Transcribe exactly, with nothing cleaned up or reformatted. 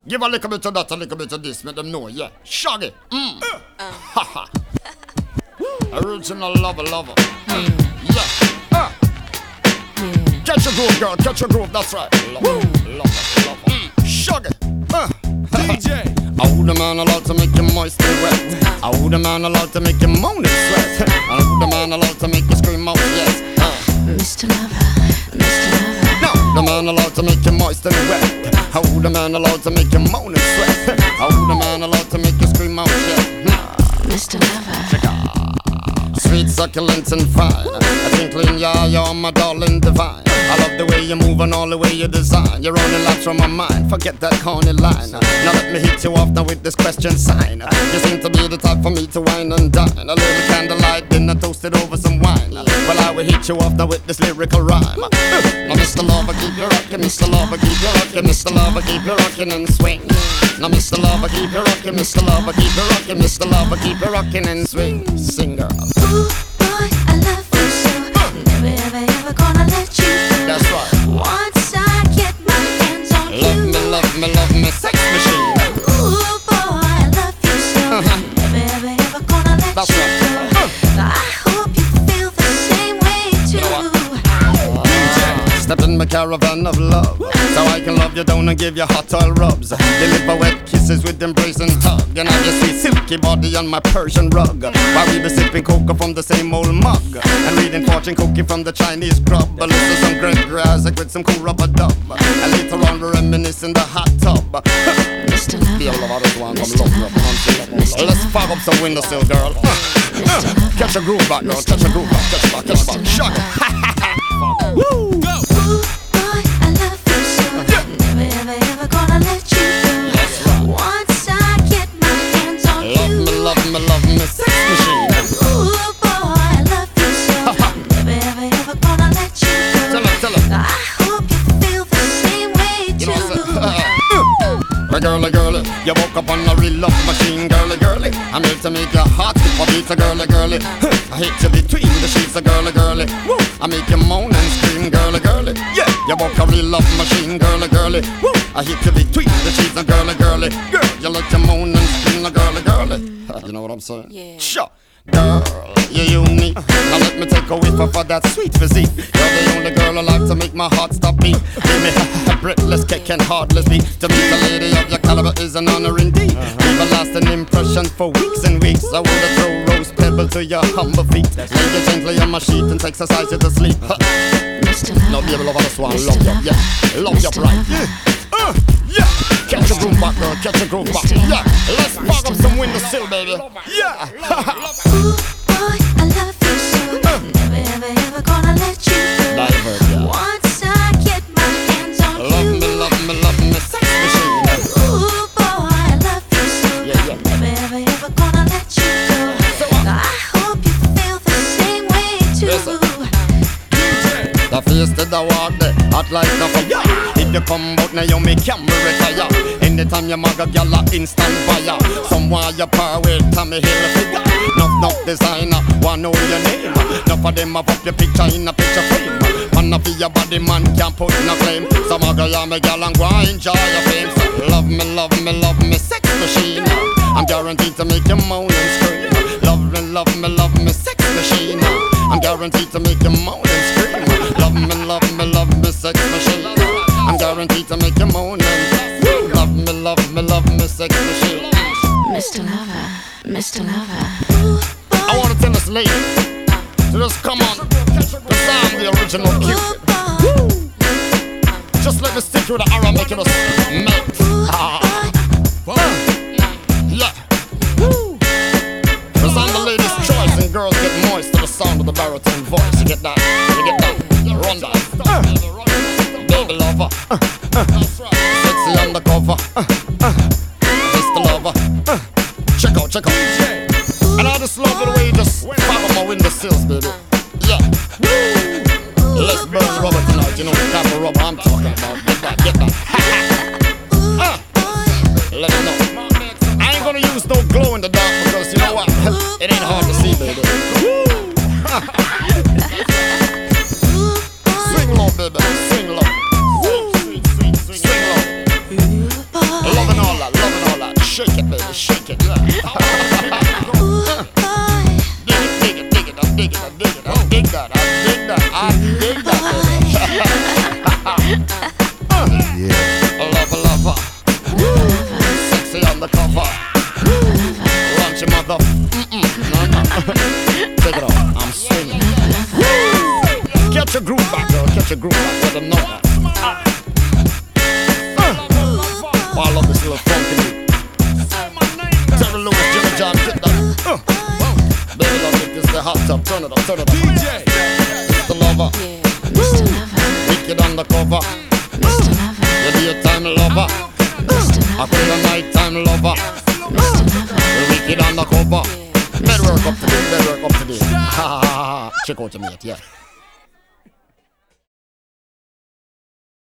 Give a little bit of that, a little bit of this, make them know, yeah. Shaggy. Mm. Uh. Ha ha. Original lover, lover. Mm. Yeah. Uh. Yeah. Catch a groove, girl, catch a groove, that's right. Lover, lover, lover. Mm. Shaggy. Uh. D J. I would a man allowed to make you moist and wet. I would a man allowed to make you moan and sweat. I would a man allowed to make you scream out, yes. Uh. Mister Lover, Mister Lover. No, the man allowed to make you moist and wet. I would a man allowed to make you moan and sweat. I would a man allowed to make you scream out, yes. Mister Lover. Sweet, succulent and fine. I think clean, yeah, you're my darling divine. I love the way you move and all the way you design. You're running laps from my mind, forget that corny line. Now let me hit you off now with this question sign. You seem to be the type for me to wine and dine. A little candlelight dinner toasted over some wine. Well, I will hit you off now with this lyrical rhyme. Now Mister Lover, keep you rockin', Mister Lover, keep you rockin', Mister Lover, keep you rockin' and swing. Now Mister Lover, keep you rockin', Mister Lover, keep you rockin', Mister Lover, keep you rockin' and swing. Sing, girl. Ooh, boy, I love you so. Never, ever, ever gonna let you go. That's right. Once I get my hands on love you. Me, love me, love me, sex machine. Ooh, boy, I love you so. Uh-huh. Never, ever, ever gonna let That's you right. go. Uh. I hope you feel the same way too. You know Step in my caravan of love, so I can love you down and give you hot oil rubs. Deliver wet kisses with embrace and hug, and I just see silky body on my Persian rug. While we be sipping cocoa from the same old mug, and reading fortune cookie from the Chinese grub. Listen to some Gregory Isaac with some cool rubber dub, and later on we reminisce in the hot tub. Mister Lover, Mister Lover, Mister Let's fog up some windowsill, girl. Catch a groove back, girl. Catch a groove back. Catch a back. Catch a back. Shock it. Woo! Go. Ooh, boy, I love you so. Never, ever, ever gonna let you go. That's right. Once I get my hands on Love you. me, love me, love me, sex machine. Ooh, boy, I love you so. Never, ever, ever gonna let you go. Tell her, tell her. I hope you feel the same way You too. know what I'm saying? My girly, girly, you woke up on a real love machine, girly, girly. I'm here to make your heart skip a beat, a girly, girly. I hit you between the sheets, a girly, girly. Woo! I make you moan and scream, girly, girly. Yeah, you woke a real love machine, girly, girly. Woo! I hit you between the sheets, a girly, girly. Girl, you let you moan and scream, a girly, girly. You know what I'm saying? Yeah. Sure. Girl, you're unique. Now let me take a whiff for that sweet physique. You're the only girl alive to make my heart stop beat. Give me a breathless kick and heartless beat. To meet a lady of your caliber is an honor indeed. Leave a lasting impression for weeks and weeks. I wanna throw rose pebble to your humble feet. Lay you gently on my sheet and exercise you to sleep. Mister Lover, No, baby, love this one. Mister Love you, Lover, yeah. Love you, Mister right. Lover. Yeah. Uh, yeah. Catch a groove back, girl. Catch a groove back. Mister Yeah. Lover, Let's fog Mister up some Lover. windowsill, baby. Yeah. Ooh, boy, I love you so. Never, ever, ever gonna let you go. Divert, yeah. Once I get my hands on Love you. me, love me, love me, sex machine. Ooh, boy, I love you so. Yeah, yeah. Never, ever, ever gonna let you go. So what? I hope you feel the same way too. Listen. The face to the walk there, hot like a fire. If you come out now, you make camera retire. Anytime you mag a gyal a instant fire. Someone you par with Tommy Hilfiger. Nuff nuff designer, wanna know your name. Nuff of them have up your picture in a picture frame. Man of your body man can't put no claim. Some a girl me gyal and go and enjoy your fame. So love me, love me, love me, sex machine. I'm guaranteed to make you moan and scream. Love me, love me, love me, sex machine. I'm guaranteed to make you moan and scream. Love me, love me, love me, sex machine. I'm guaranteed to make you moan and scream. Love me, love me, love me, sex machine. Mister Lover, Mister Lover. I wanna tell this lady to just come on, cause I'm the original Cupid. Woo! Just let me stick with the arrow, make it us melt. Ah. Uh, yeah. Woo! Cause I'm the lady's choice and girls get moist to the sound of the baritone voice. You get that? You get that? Run that. Uh, baby lover. Uh, uh, sexy undercover. Uh, uh, Mister Lover. Uh, check out, check out. And I just love the way you just pop on my windowsills, baby. Yeah. Let's burn rubber tonight. You know the type of rubber I'm talking about. Get that, get that. uh, let me know. I ain't gonna use no glow in the dark because you know what? It ain't hard to see, baby. Swing low, baby. Swing low. Swing low. Loving all shake it, baby, shake it, yeah. Ooh, boy, Dig it, dig it, dig it, I dig it, I dig it, I dig that, I dig that, I dig that, baby. Yeah. Lover, lover, sexy on the cover. Lunch your mother, mm-mm, no, no. Take it off, I'm swinging. Catch your groove back, girl, catch your groove back, let them know that. Ah. Oh, I love this little funky beat. Terry Lewis, Jimmy John, get that. Uh. Baby, love it, this is the hot tub, turn it up, turn it up. D J. yeah, Mister Lover, Mister Lover, wicked undercover. Mister Lover, You daytime lover, Mister I Lover, call you nighttime lover. Mister Lover, You wicked undercover. Bed work up to date, bed work up to date. Ha ha ha ha. Check out your mate, yeah.